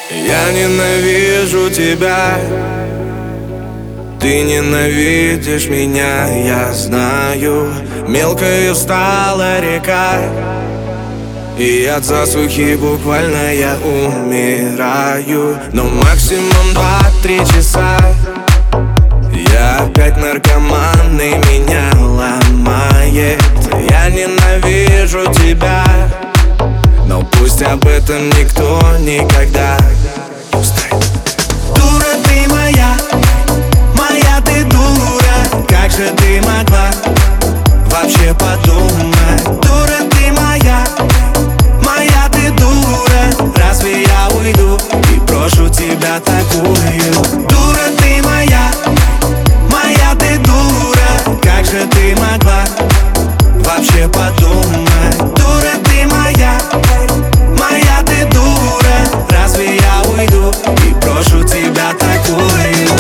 Я ненавижу тебя, ты ненавидишь меня, я знаю. Мелкой стала река, и от засухи буквально я умираю. Но максимум 2-3 часа я опять наркоман, и меня ломает. Я ненавижу тебя, но пусть об этом никто никогда не узнает. Дура ты моя, моя ты дура. Как же ты могла вообще подумать? Дура ты моя, моя ты дура. Разве я уйду и брошу тебя такую? Дура ты моя, моя ты дура. Как же ты могла вообще подумать? Дура ты моя, моя ты дура. Разве я уйду и брошу тебя такую?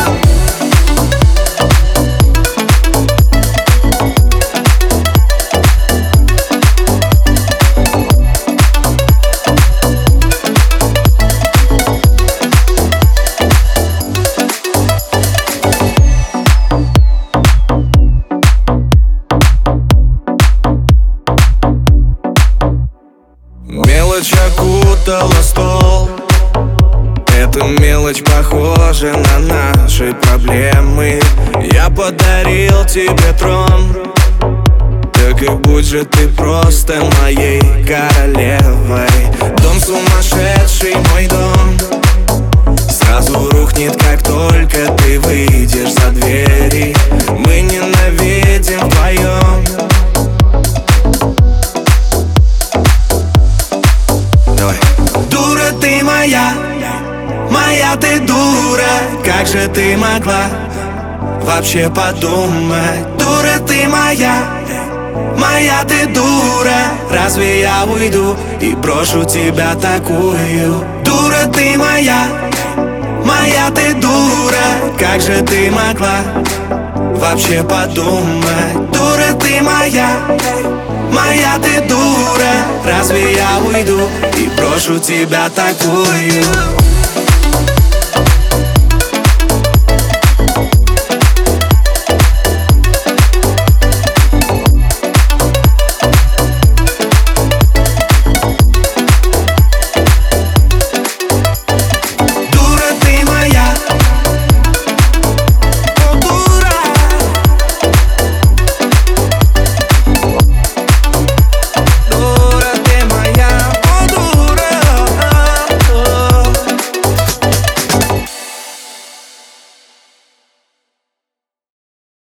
Мелочь окутала стол. Эта мелочь похожа на наши проблемы. Я подарил тебе трон, так и будь же ты просто моей королевой. Дом сумасшедший, мой дом сразу рухнет, как только ты выйдешь за двери. Мы ненавидим вдвоем. Давай. Дура ты моя, моя ты дура. Как же ты могла вообще подумать? Дура ты моя, моя ты дура. Разве я уйду и брошу тебя такую? Дура ты моя, моя ты дура. Как же ты могла вообще подумать? Дура ты моя, моя ты дура. Разве я уйду и брошу тебя такую?